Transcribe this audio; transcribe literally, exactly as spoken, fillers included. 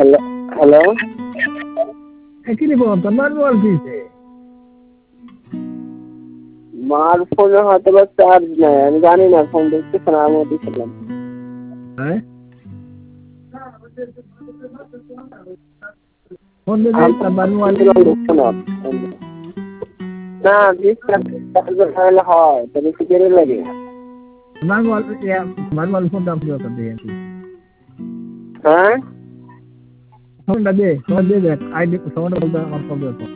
hello hello কি রে বল তোমার মোবাইল কিনছে মার ফোনে হয়তো বা চার্জ নাই আমি জানি না ফোন দেখতেছে না আমি দিয়েছিলাম হ্যাঁ ফোন দে আমি তোমার মোবাইল দিয়েছিলাম দেখছো না না চার্জার হলে হয় তবে কি দেরি লাগে তোমার মোবাইল তোমার মোবাইল ফোন দাম কত দে হ্যাঁ ফোনটা দে ফোন দে দেখ আইডি ফোনটা বলতে আমার কবে